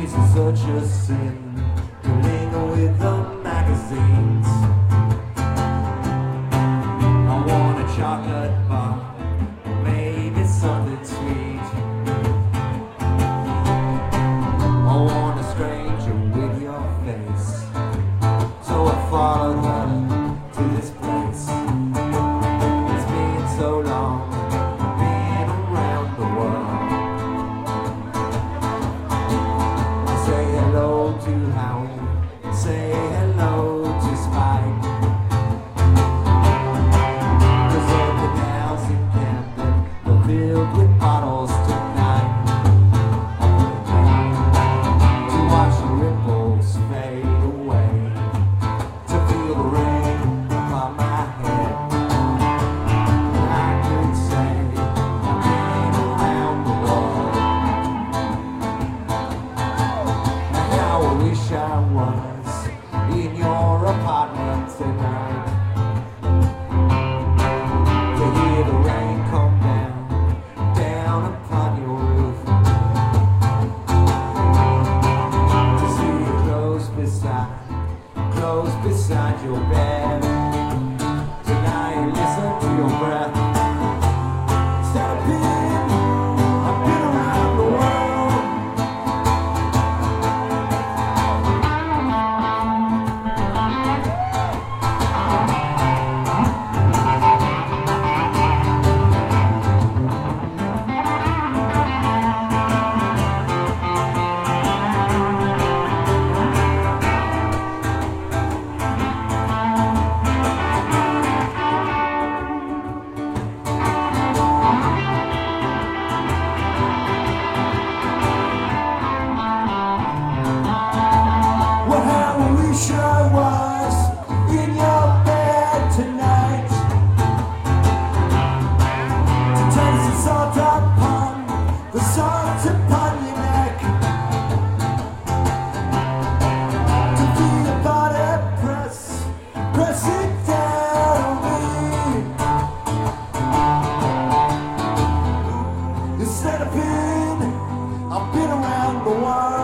Is it such a sin to linger with the magazines? I want a chocolate bar, or maybe something sweet. I want a stranger with your face, so I followed her to this place. It's been so long, been around the world. I say hello to Howie, say hello to Spike. Cause all the canals in Camden are filled with bottles tonight. To watch the ripples fade away, to feel the rain upon my head. And I could say I've been around the world. And how I wish I was in your apartment tonight, to hear the rain come down, down upon your roof, to see you close beside your bed. Tonight listen to your breath. Instead of being, I've been around the world. Wish I was in your bed tonight, to taste the salt upon the salt upon your neck, to feel your body press it down on me. Instead of being, I've been around the world.